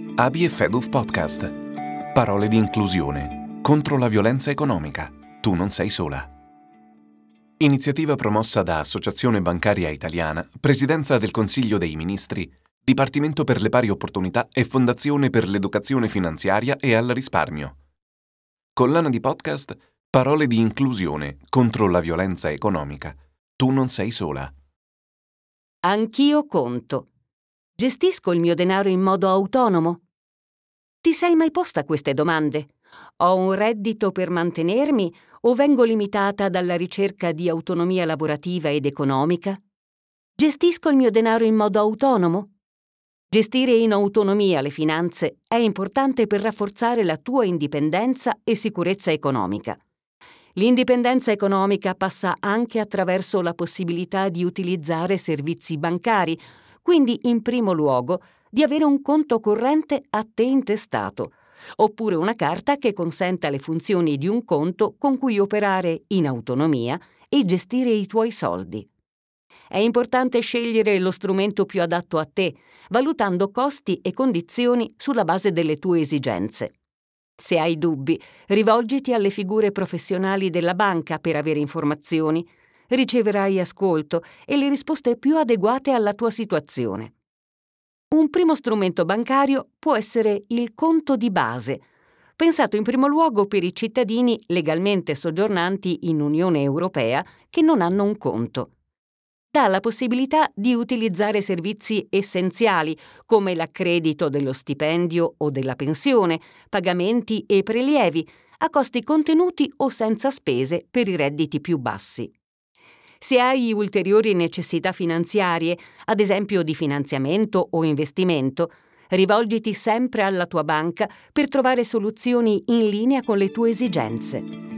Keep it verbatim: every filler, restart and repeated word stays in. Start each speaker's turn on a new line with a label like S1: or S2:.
S1: Abi e Feduf Podcast. Parole di inclusione contro la violenza economica. Tu non sei sola. Iniziativa promossa da Associazione Bancaria Italiana, Presidenza del Consiglio dei Ministri, Dipartimento per le Pari Opportunità e Fondazione per l'Educazione Finanziaria e al Risparmio. Collana di podcast Parole di inclusione contro la violenza economica. Tu non sei sola.
S2: Anch'io conto. Gestisco il mio denaro in modo autonomo? Ti sei mai posta queste domande? Ho un reddito per mantenermi o vengo limitata dalla ricerca di autonomia lavorativa ed economica? Gestisco il mio denaro in modo autonomo? Gestire in autonomia le finanze è importante per rafforzare la tua indipendenza e sicurezza economica. L'indipendenza economica passa anche attraverso la possibilità di utilizzare servizi bancari, quindi in primo luogo di avere un conto corrente a te intestato, oppure una carta che consenta le funzioni di un conto con cui operare in autonomia e gestire i tuoi soldi. È importante scegliere lo strumento più adatto a te, valutando costi e condizioni sulla base delle tue esigenze. Se hai dubbi, rivolgiti alle figure professionali della banca per avere informazioni. Riceverai ascolto e le risposte più adeguate alla tua situazione. Un primo strumento bancario può essere il conto di base, pensato in primo luogo per i cittadini legalmente soggiornanti in Unione Europea che non hanno un conto. Dà la possibilità di utilizzare servizi essenziali come l'accredito dello stipendio o della pensione, pagamenti e prelievi, a costi contenuti o senza spese per i redditi più bassi. Se hai ulteriori necessità finanziarie, ad esempio di finanziamento o investimento, rivolgiti sempre alla tua banca per trovare soluzioni in linea con le tue esigenze.